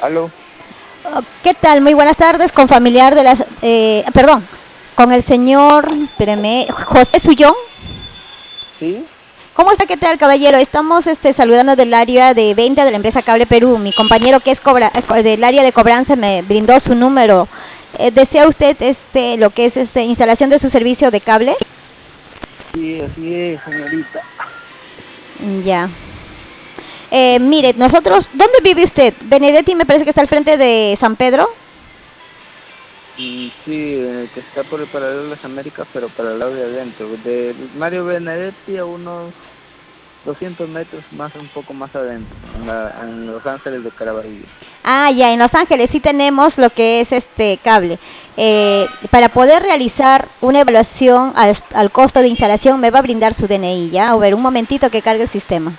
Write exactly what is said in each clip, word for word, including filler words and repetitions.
Aló, Oh, ¿qué tal? Muy buenas tardes, con familiar de las, eh, perdón, con el señor, espéreme, José Sullón. sí, ¿Cómo está? ¿Qué tal, caballero? Estamos este, saludando del área de venta de la empresa Cable Perú. Mi compañero que es cobra, eh, co- del área de cobranza me brindó su número. Eh, ¿desea usted este, lo que es este, instalación de su servicio de cable? sí, así es, señorita. Mm, ya. Eh, mire, nosotros, ¿dónde vive usted? Benedetti me parece que está al frente de San Pedro. Mm, sí, eh, que está por el paralelo de las Américas, pero para el lado de adentro. De Mario Benedetti a unos doscientos metros más, un poco más adentro, en, la, en Los Ángeles de Caraballo. Ah, ya, en Los Ángeles sí tenemos lo que es este cable. Eh, para poder realizar una evaluación al, al costo de instalación, me va a brindar su D N I, ¿ya? A ver, un momentito que cargue el sistema.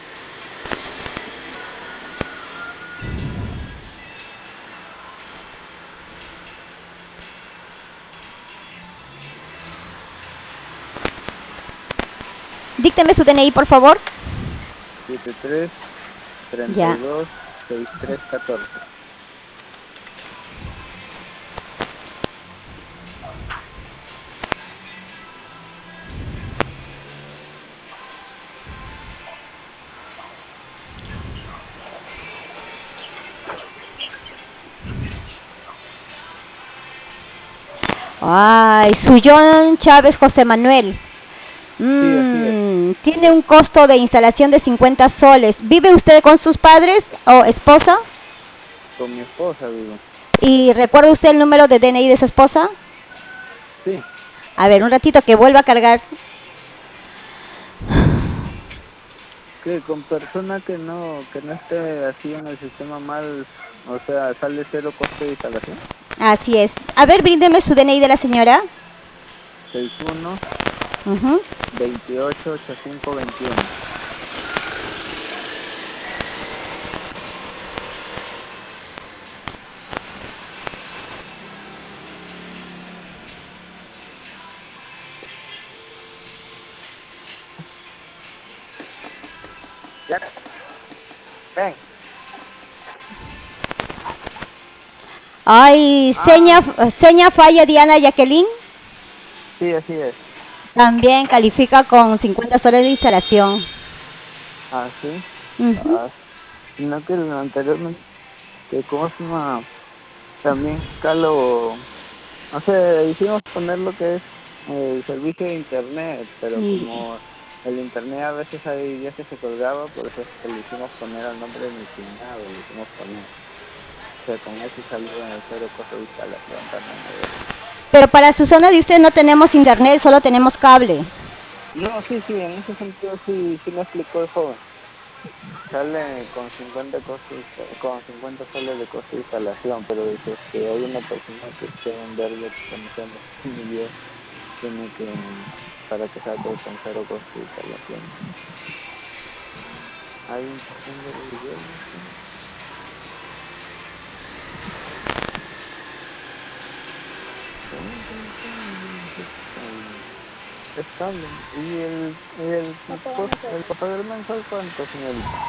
Dícteme su D N I, por favor. siete tres, treinta y Ya. dos, sesenta y tres, catorce. Ay, Sullón Chávez José Manuel. Sí, así es, Mm, tiene un costo de instalación de cincuenta soles. ¿Vive usted con sus padres o esposa? con mi esposa vivo. ¿Y recuerda usted el número de D N I de su esposa? Sí, A ver, un ratito que vuelva a cargar. que con persona que no, que no esté así en el sistema mal, o sea, sale cero costo de instalación. Así es. A ver, bríndeme su D N I de la señora. seis uno, Ujú. veintiocho, ochenta y cinco, veintiuno. Ya, ven. Ay, seña, Ah, seña falla Diana Jacqueline. sí, así es. También califica con cincuenta soles de instalación. Ah, sí. Ujú. Ah, sino que el anteriormente, que cómo se llama, también Calo, no sé, hicimos poner lo que es eh, el servicio de internet, pero Y- como el internet a veces hay días que se colgaba, por eso es que le hicimos poner al nombre de mi cuñado, le hicimos poner. O sea, con eso salió en el cero costo de instalación también de él. Pero para su zona de usted no tenemos internet, solo tenemos cable. No, sí, sí, en ese sentido sí, sí me explicó el joven. Sale con cincuenta costos, con cincuenta soles de costo de instalación, pero dice es que hay una persona que esté en verde como sea como yo, tiene que, para que saque con cero costo de instalación. Hay un de Miguel, no sé. Es cable. ¿Y el, y el, cos- el pagador mensual cuánto, señorita?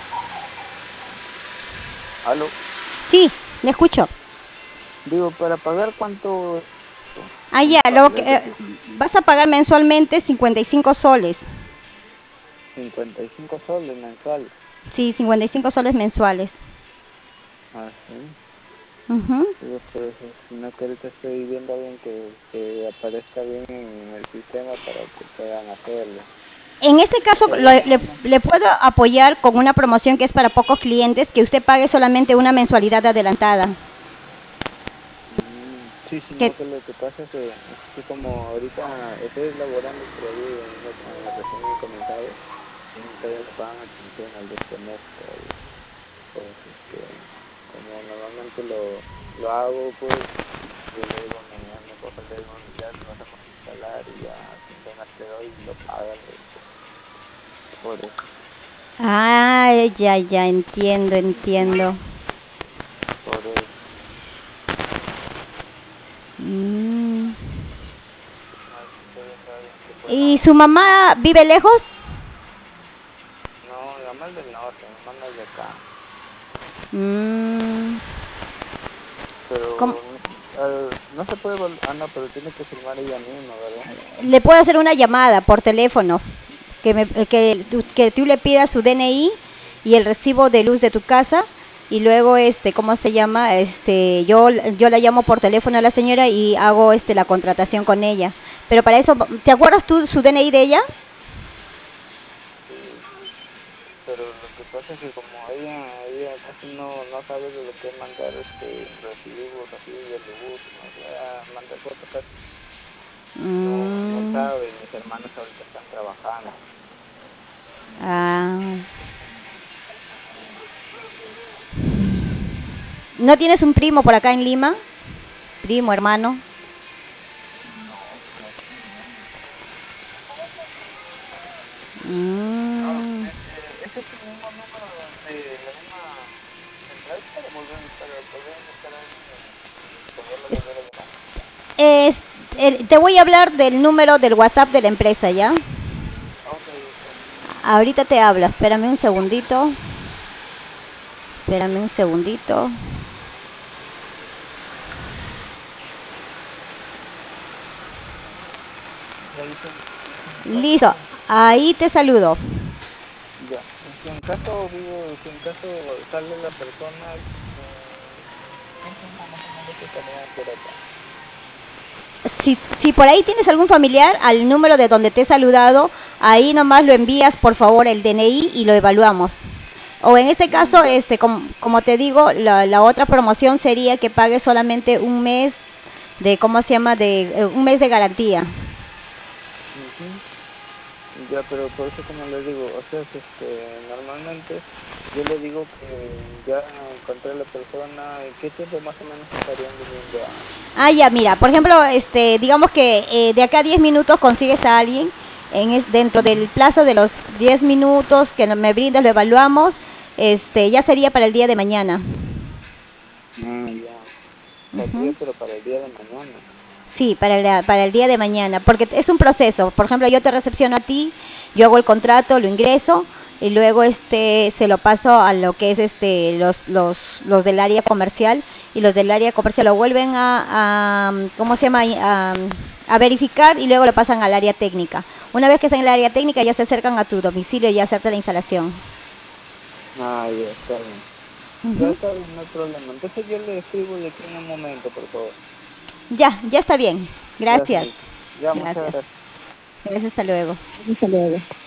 Aló. Sí, le escucho. Digo, para pagar cuánto Ah, ya, lo mensual, que, es eh, decir, vas a pagar mensualmente cincuenta y cinco soles. cincuenta y cinco soles mensuales. Sí, cincuenta y cinco soles mensuales. Ah, sí. Ujú. Digo, por eso, sino que ahorita estoy viendo bien que, que aparezca bien en el sistema para que puedan hacerlo. En este caso, Pero lo- bueno, le, vamos. le puedo apoyar con una promoción que es para pocos clientes, que usted pague solamente una mensualidad adelantada. Mm, sí, Que, sino que lo que pasa es que, es que como ahorita estoy elaborando todavía y no, eh, recién he comenzado, y todavía me pagan atención al desconecto todavía. Pues este, como normalmente lo, lo hago, pues yo le digo a mi, a mi esposa, le digo, ya te vas a poder instalar y ya apenas te doy y lo pagas, le digo, por eso. ah, ya, ya, entiendo, Ujú, entiendo. por eso. Mm. Así estoy viendo a alguien que pueda. ¿Y su mamá vive lejos? No, mi mamá es del norte, mi mamá no es de acá. Mm. Pero ¿Cómo? eh, no se puede, vol- ah, no, pero tiene que firmar ella misma, ¿verdad? Le puedo hacer una llamada por teléfono, que, me, que, tú, que tú le pidas su D N I y el recibo de luz de tu casa y luego este cómo se llama este yo yo la llamo por teléfono a la señora y hago este la contratación con ella, pero para eso, ¿te acuerdas tú su D N I de ella? Sí, pero lo que pasa es que como ella, ella casi no, no sabe de lo que es mandar este recibos así de luz, no sé, mandar fotos casi, no, no Mm, sabe, mis hermanos ahorita están trabajando. ah, ¿no tienes un primo por acá en Lima? Primo, hermano. No, no tengo. No, Mm. este, ese es tu mismo número de la misma central para volver, para poder buscar a alguien y poderlo volver a llamar. Es, el- te voy a hablar del número del WhatsApp de la empresa, ¿ya? Ok, está bien. Ahorita te hablo, espérame un segundito. Espérame un segundito. Ya, y si en, y si en Listo, caso, ahí te saludo. ya, y si en caso vivo, si en caso sale la persona, eh, ¿qué tiempo más o menos estaría por acá? Si, si por ahí tienes algún familiar, al número de donde te he saludado, ahí nomás lo envías, por favor, el D N I y lo evaluamos. O en este Mm, caso, ya. este, como, como te digo, la, la otra promoción sería que pagues solamente un mes de, ¿cómo se llama? De eh, un mes de garantía. Ujú. Ya, pero por eso como les digo, o sea, es este, normalmente yo le digo que ya encontré a la persona, ¿en qué tiempo más o menos estarían viniendo a...? Ah, ya, mira, por ejemplo, este, digamos que eh, de acá a diez minutos consigues a alguien, en es, dentro del Ujú. plazo de los diez minutos que no- me brindas, lo evaluamos, este, ya sería para el día de mañana. Ah, ya, saldría Ujú. pero para el día de mañana. Sí, para el, para el día de mañana, porque es un proceso. Por ejemplo, yo te recepciono a ti, yo hago el contrato, lo ingreso y luego este se lo paso a lo que es este los los los del área comercial y los del área comercial lo vuelven a, a ¿cómo se llama? A, a verificar y luego lo pasan al área técnica. Una vez que está en el área técnica ya se acercan a tu domicilio y ya hacerte la instalación. Ah, ya, está bien. Ya Ujú. está bien, no hay problema. Entonces yo le escribo de aquí en un momento, por favor. Ya, ya está bien. Ya, Gracias. señorita. Ya, muchas Gracias. gracias. Gracias, hasta luego. Hasta luego.